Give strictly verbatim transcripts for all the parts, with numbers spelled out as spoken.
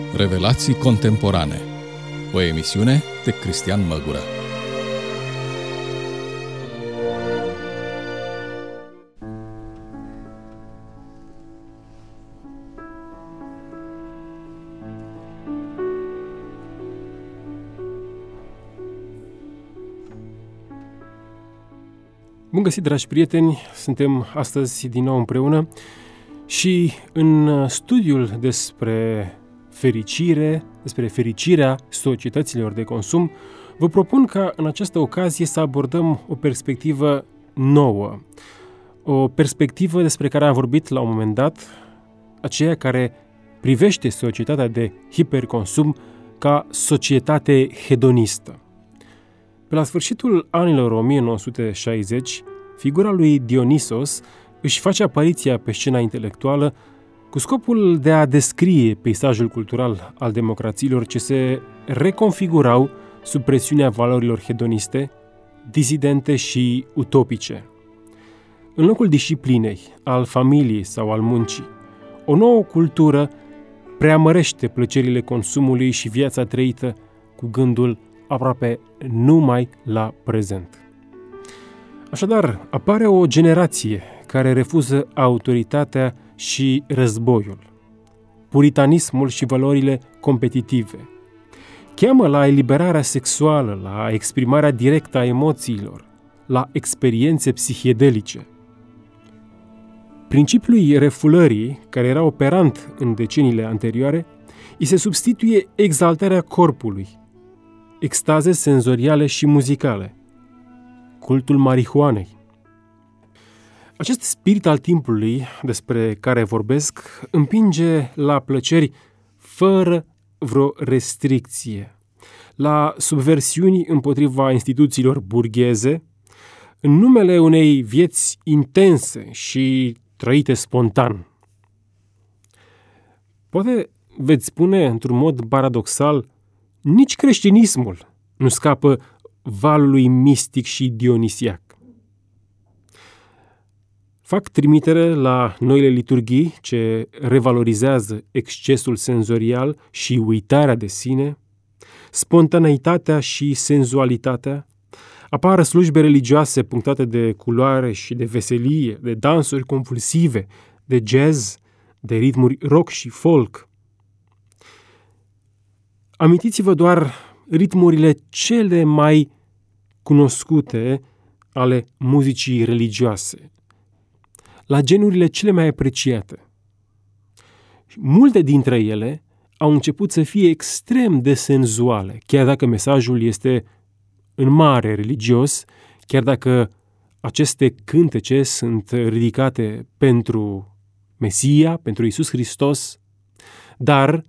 Revelații contemporane. O emisiune de Cristian Măgură. Bun găsit, dragi prieteni! Suntem astăzi din nou împreună și în studiul despre fericire, despre fericirea societăților de consum, vă propun ca în această ocazie să abordăm o perspectivă nouă, o perspectivă despre care am vorbit la un moment dat, aceea care privește societatea de hiperconsum ca societate hedonistă. Pe la sfârșitul anilor o mie nouă sute șaizeci, figura lui Dionisos își face apariția pe scena intelectuală cu scopul de a descrie peisajul cultural al democrațiilor ce se reconfigurau sub presiunea valorilor hedoniste, disidente și utopice. În locul disciplinei, al familiei sau al muncii, o nouă cultură preamărește plăcerile consumului și viața trăită cu gândul aproape numai la prezent. Așadar, apare o generație care refuză autoritatea și războiul, puritanismul și valorile competitive. Cheamă la eliberarea sexuală, la exprimarea directă a emoțiilor, la experiențe psihedelice. Principiului refulării, care era operant în deceniile anterioare, îi se substituie exaltarea corpului, extaze senzoriale și muzicale, cultul marihuanei. Acest spirit al timpului despre care vorbesc împinge la plăceri fără vreo restricție, la subversiuni împotriva instituțiilor burgheze, în numele unei vieți intense și trăite spontan. Poate veți spune într-un mod paradoxal, nici creștinismul nu scapă valului mistic și dionisiac. Fac trimitere la noile liturghii ce revalorizează excesul senzorial și uitarea de sine, spontaneitatea și senzualitatea, apar slujbe religioase punctate de culoare și de veselie, de dansuri convulsive, de jazz, de ritmuri rock și folk. Amintiți-vă doar ritmurile cele mai cunoscute ale muzicii religioase, la genurile cele mai apreciate. Multe dintre ele au început să fie extrem de senzuale, chiar dacă mesajul este în mare religios, chiar dacă aceste cântece sunt ridicate pentru Mesia, pentru Iisus Hristos, dar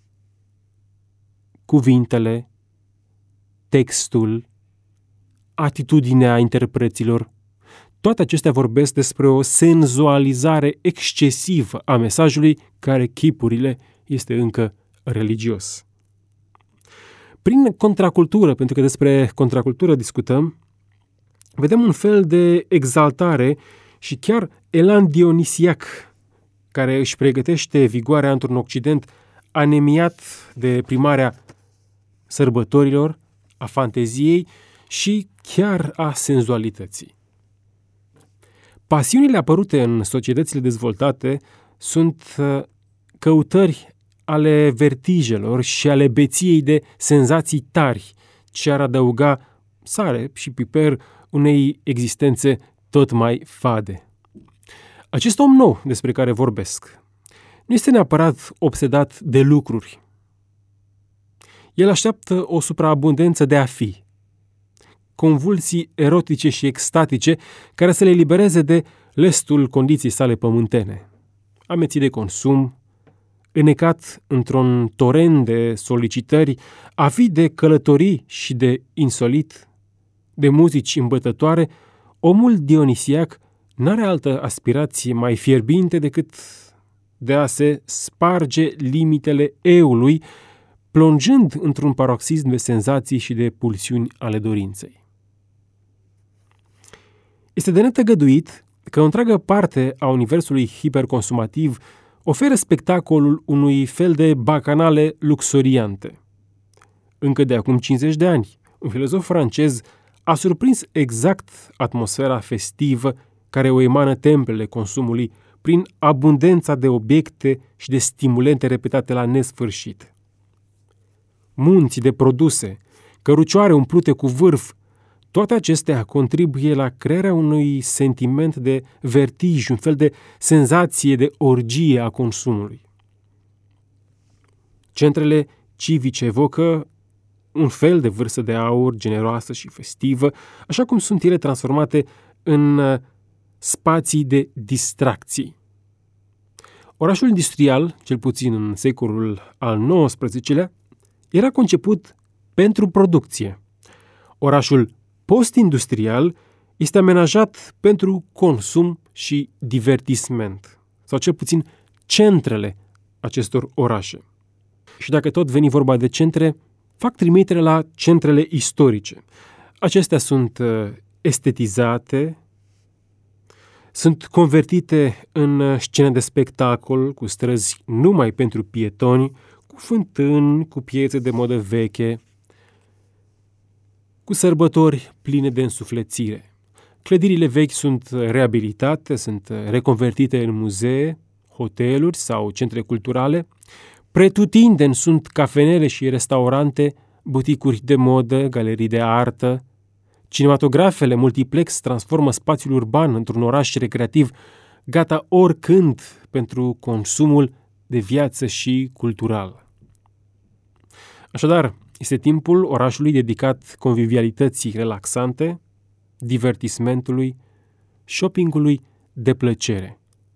cuvintele, textul, atitudinea interpreților, toate acestea vorbesc despre o senzualizare excesivă a mesajului care chipurile este încă religios. Prin contracultură, pentru că despre contracultură discutăm, vedem un fel de exaltare și chiar elan dionisiac care își pregătește vigoarea într-un Occident anemiat de primarea sărbătorilor, a fanteziei și chiar a senzualității. Pasiunile apărute în societățile dezvoltate sunt căutări ale vertijelor și ale beției de senzații tari, ce ar adăuga sare și piper unei existențe tot mai fade. Acest om nou despre care vorbesc nu este neapărat obsedat de lucruri. El așteaptă o supraabundență de a fi, convulsii erotice și extatice care să le elibereze de lestul condiției sale pământene, amețit de consum, înecat într-un torent de solicitări, avid de călătorii și de insolit, de muzici îmbătătoare, omul dionisiac n-are altă aspirație mai fierbinte decât de a se sparge limitele eului, plonjând într-un paroxism de senzații și de pulsiuni ale dorinței. Este de netăgăduit că o întreagă parte a universului hiperconsumativ oferă spectacolul unui fel de bacanale luxuriante. Încă de acum cincizeci de ani, un filozof francez a surprins exact atmosfera festivă care o emană templele consumului prin abundența de obiecte și de stimulente repetate la nesfârșit. Munți de produse, cărucioare umplute cu vârf, toate acestea contribuie la crearea unui sentiment de vertij, un fel de senzație de orgie a consumului. Centrele civice evocă un fel de vârstă de aur generoasă și festivă, așa cum sunt ele transformate în spații de distracții. Orașul industrial, cel puțin în secolul al nouăsprezecelea, era conceput pentru producție. Orașul post-industrial este amenajat pentru consum și divertisment, sau cel puțin centrele acestor orașe. Și dacă tot veni vorba de centre, fac trimitere la centrele istorice. Acestea sunt estetizate, sunt convertite în scene de spectacol cu străzi numai pentru pietoni, cu fântâni, cu piețe de modă veche, cu sărbători pline de însuflețire. Clădirile vechi sunt reabilitate, sunt reconvertite în muzee, hoteluri sau centre culturale. Pretutindeni sunt cafenele și restaurante, buticuri de modă, galerii de artă. Cinematografele multiplex transformă spațiul urban într-un oraș recreativ, gata oricând pentru consumul de viață și cultural. Așadar, este timpul orașului dedicat convivialității relaxante, divertismentului, shoppingului de plăcere.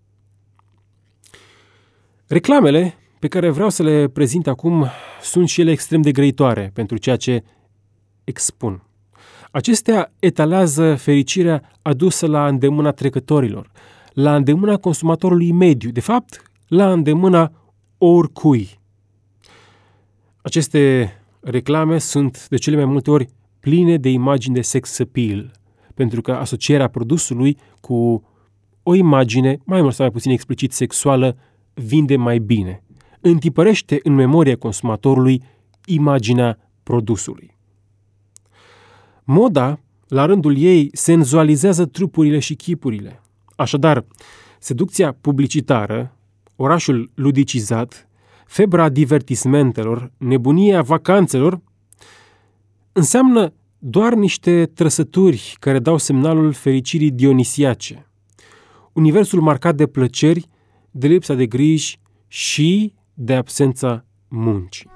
Reclamele pe care vreau să le prezint acum sunt și ele extrem de grăitoare pentru ceea ce expun. Acestea etalează fericirea adusă la îndemâna trecătorilor, la îndemâna consumatorului mediu, de fapt, la îndemâna oricui. Aceste reclame sunt de cele mai multe ori pline de imagini de sex appeal, pentru că asocierea produsului cu o imagine, mai mult sau mai puțin explicit sexuală, vinde mai bine. Întipărește în memoria consumatorului imaginea produsului. Moda, la rândul ei, senzualizează trupurile și chipurile. Așadar, seducția publicitară, orașul ludicizat, febra divertismentelor, nebunia vacanțelor, înseamnă doar niște trăsături care dau semnalul fericirii dionisiace. Universul marcat de plăceri, de lipsa de griji și de absența muncii.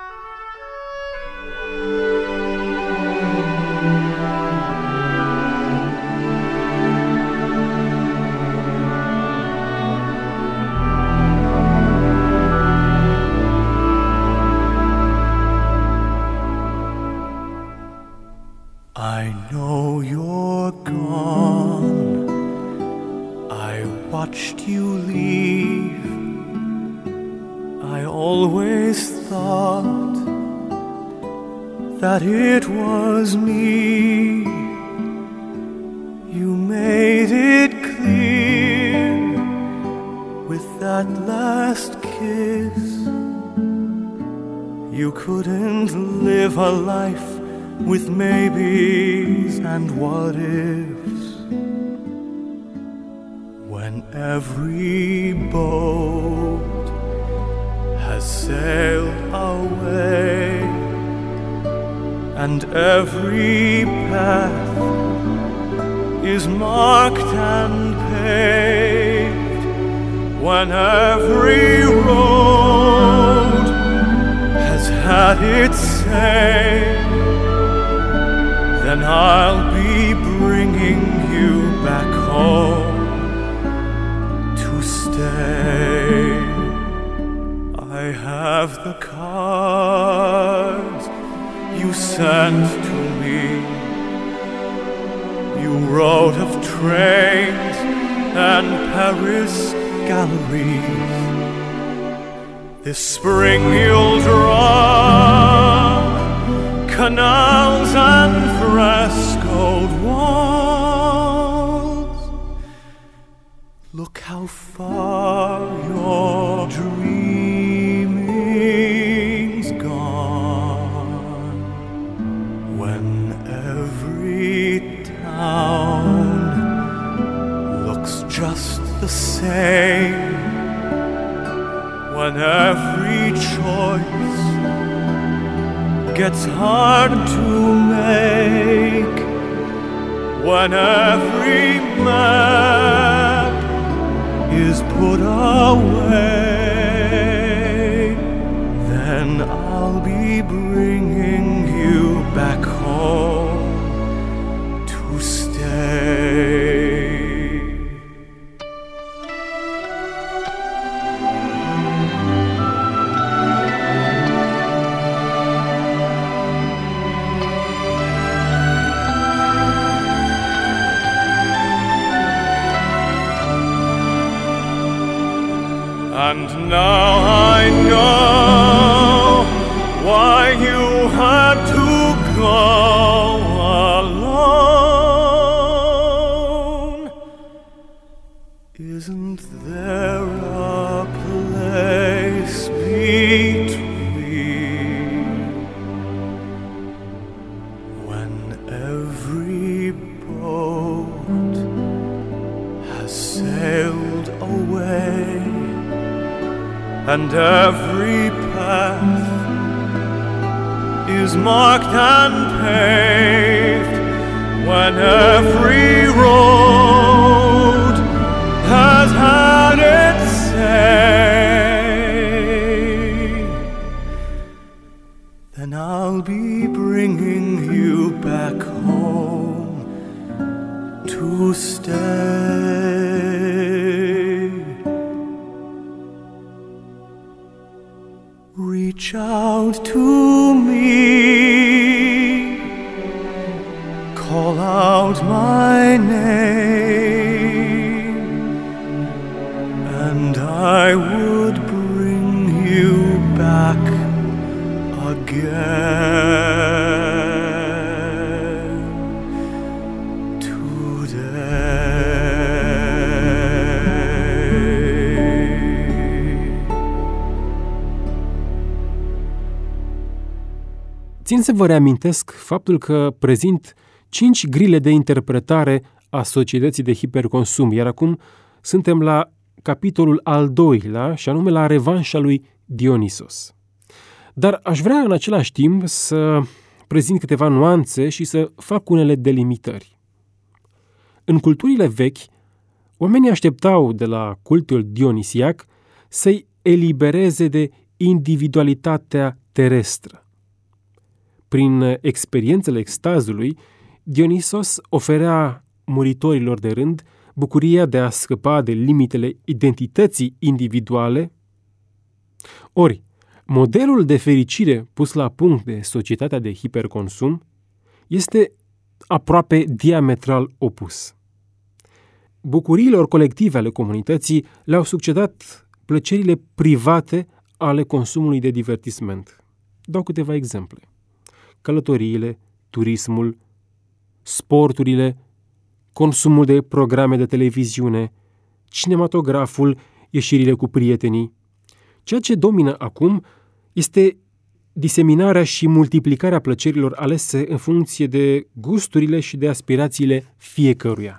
I know you're gone. I watched you leave. I always thought that it was me. You made it clear with that last kiss. You couldn't live a life with maybes and what ifs. When every boat has sailed away and every path is marked and paved, when every road has had its say, then I'll be bringing you back home to stay. I have the cards you sent to me. You wrote of trains and Paris galleries. This spring you'll draw canals and frescoed walls. Look how far far your dreaming's gone, when every town looks just the same, when every choice gets hard to make, when every map is put away, then I'll be bringing you back home to stay. And now I know why you had to go alone. Isn't there a place between, when every boat has sailed away, and every path is marked and paved, when every road has had its say, then I'll be bringing you back home to stay. Reach out to me, call out my name, and I would bring you back again today. Țin să vă reamintesc faptul că prezint cinci grile de interpretare a societății de hiperconsum, iar acum suntem la capitolul al doilea, și anume la revanșa lui Dionisos. Dar aș vrea în același timp să prezint câteva nuanțe și să fac unele delimitări. În culturile vechi, oamenii așteptau de la cultul dionisiac să-i elibereze de individualitatea terestră. Prin experiențele extazului, Dionisos oferea muritorilor de rând bucuria de a scăpa de limitele identității individuale. Ori, modelul de fericire pus la punct de societatea de hiperconsum este aproape diametral opus. Bucuriilor colective ale comunității le-au succedat plăcerile private ale consumului de divertisment. Dau câteva exemple. Călătoriile, turismul, sporturile, consumul de programe de televiziune, cinematograful, ieșirile cu prietenii. Ceea ce domină acum este diseminarea și multiplicarea plăcerilor alese în funcție de gusturile și de aspirațiile fiecăruia.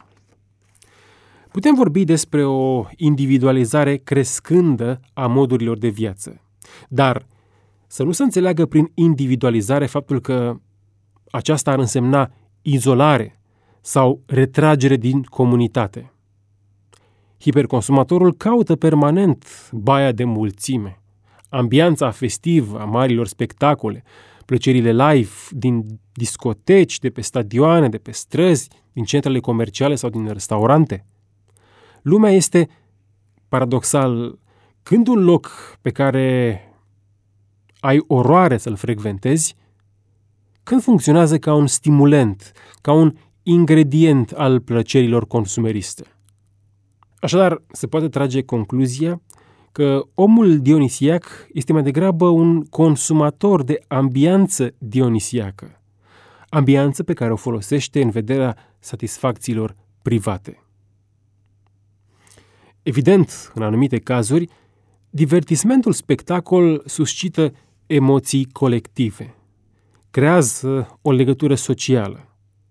Putem vorbi despre o individualizare crescândă a modurilor de viață, dar să nu se înțeleagă prin individualizare faptul că aceasta ar însemna izolare sau retragere din comunitate. Hiperconsumatorul caută permanent baia de mulțime, ambianța festivă a marilor spectacole, plăcerile live din discoteci, de pe stadioane, de pe străzi, din centrele comerciale sau din restaurante. Lumea este, paradoxal, când un loc pe care ai oroare să-l frecventezi, când funcționează ca un stimulent, ca un ingredient al plăcerilor consumeriste. Așadar, se poate trage concluzia că omul dionisiac este mai degrabă un consumator de ambianță dionisiacă, ambianță pe care o folosește în vederea satisfacțiilor private. Evident, în anumite cazuri, divertismentul spectacol suscită emoții colective, creează o legătură socială.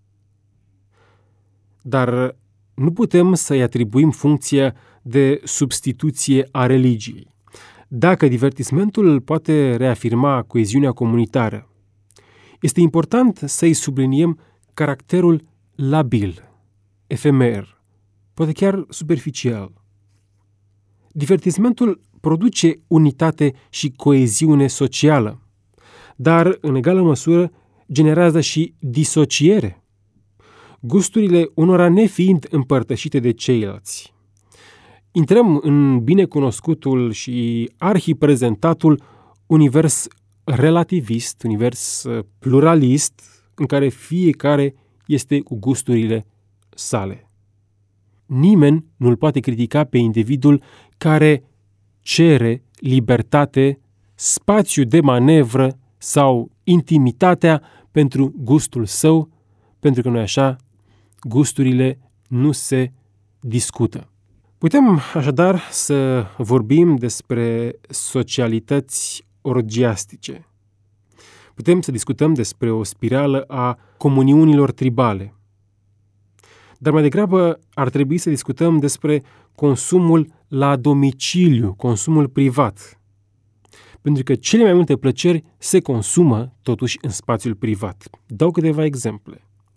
Dar nu putem să-i atribuim funcția de substituție a religiei. Dacă divertismentul poate reafirma coeziunea comunitară, este important să-i subliniem caracterul labil, efemer, poate chiar superficial. Divertismentul produce unitate și coeziune socială, dar, în egală măsură, generează și disociere, gusturile unora nefiind împărtășite de ceilalți. Intrăm în binecunoscutul și arhiprezentatul univers relativist, univers pluralist, în care fiecare este cu gusturile sale. Nimeni nu-l poate critica pe individul care cere libertate, spațiu de manevră sau intimitatea pentru gustul său, pentru că, nu-i așa, gusturile nu se discută. Putem așadar să vorbim despre socialități orgiastice. Putem să discutăm despre o spirală a comuniunilor tribale. Dar mai degrabă ar trebui să discutăm despre consumul la domiciliu, consumul privat. Pentru că cele mai multe plăceri se consumă totuși în spațiul privat. Dau câteva exemple.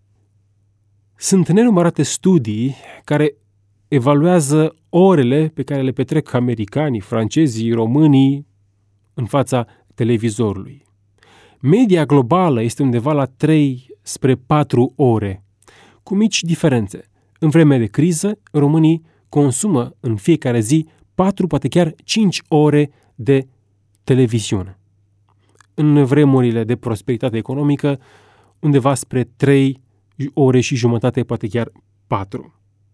Sunt nenumărate studii care evaluează orele pe care le petrec americanii, francezii, românii în fața televizorului. Media globală este undeva la trei spre patru ore, cu mici diferențe. În vreme de criză, românii consumă în fiecare zi patru, poate chiar cinci ore de televiziune. În vremurile de prosperitate economică, undeva spre trei ore și jumătate, poate chiar patru.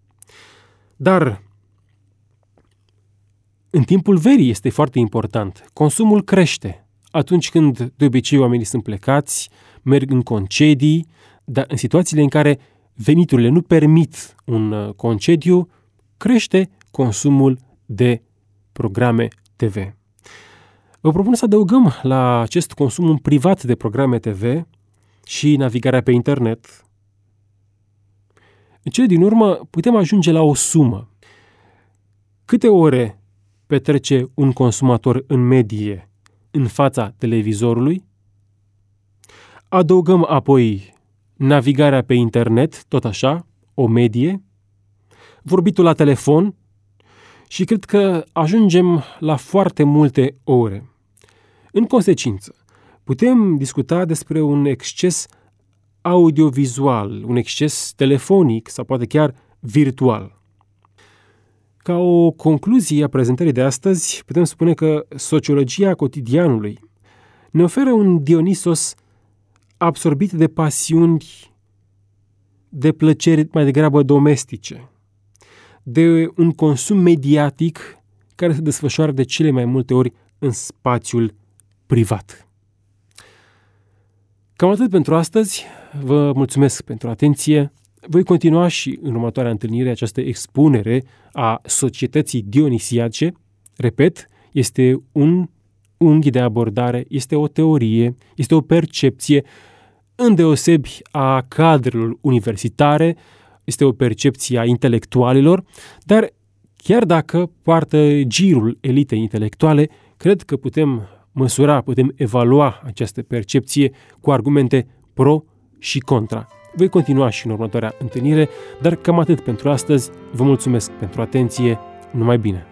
Dar în timpul verii este foarte important. Consumul crește atunci când de obicei oamenii sunt plecați, merg în concedii, dar în situațiile în care veniturile nu permit un concediu, crește consumul de programe T V. Vă propun să adăugăm la acest consum privat de programe T V și navigarea pe internet. În cele din urmă putem ajunge la o sumă. Câte ore petrece un consumator în medie în fața televizorului? Adăugăm apoi navigarea pe internet, tot așa, o medie, vorbitul la telefon și cred că ajungem la foarte multe ore. În consecință, putem discuta despre un exces audiovizual, un exces telefonic sau poate chiar virtual. Ca o concluzie a prezentării de astăzi, putem spune că sociologia cotidianului ne oferă un Dionisos absorbit de pasiuni, de plăceri mai degrabă domestice, de un consum mediatic care se desfășoară de cele mai multe ori în spațiul privat. Cam atât pentru astăzi. Vă mulțumesc pentru atenție. Voi continua și în următoarea întâlnire această expunere a societății dionisiace. Repet, este un unghi de abordare, este o teorie, este o percepție, îndeosebi a cadrelor universitare, este o percepție a intelectualilor, dar chiar dacă poartă girul elitei intelectuale, cred că putem măsura, putem evalua această percepție cu argumente pro și contra. Voi continua și în următoarea întâlnire, dar cam atât pentru astăzi. Vă mulțumesc pentru atenție. Numai bine!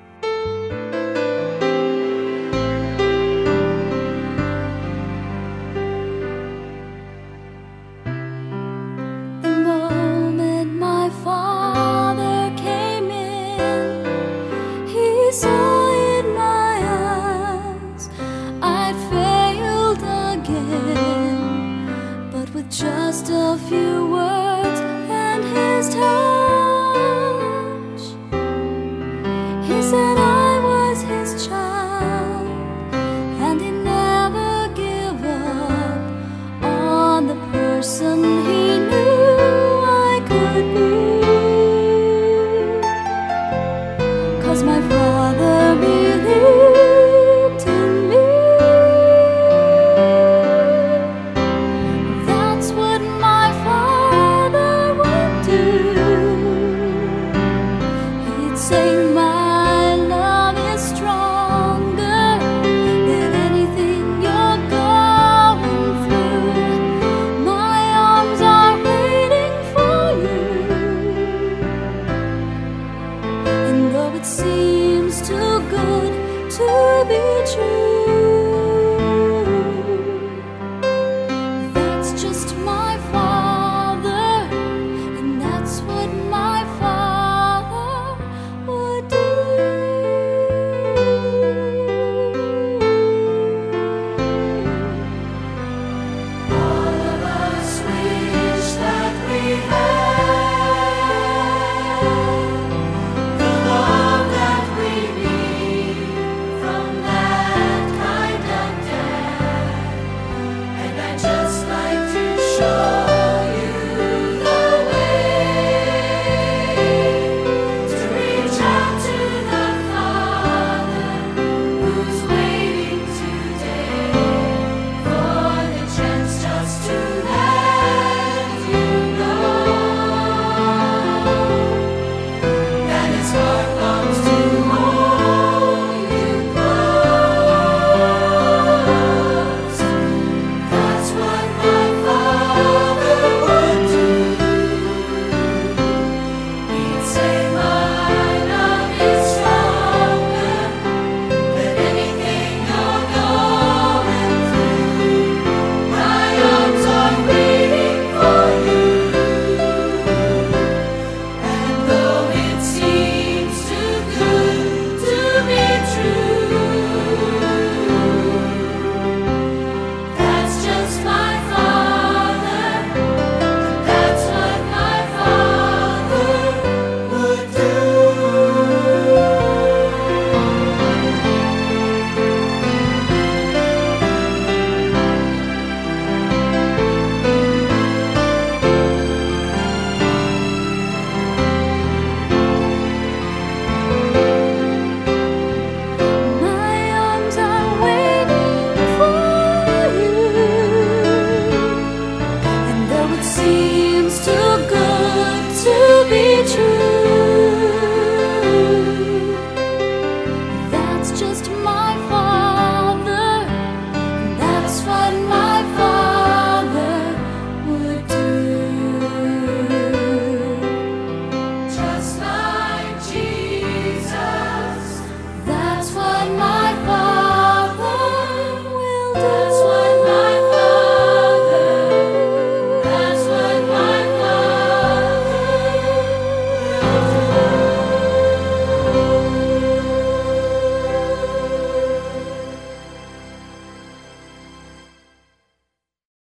Just a few words and his touch. He said I was his child, and he never gave up on the person he knew I could be. 'Cause to be true.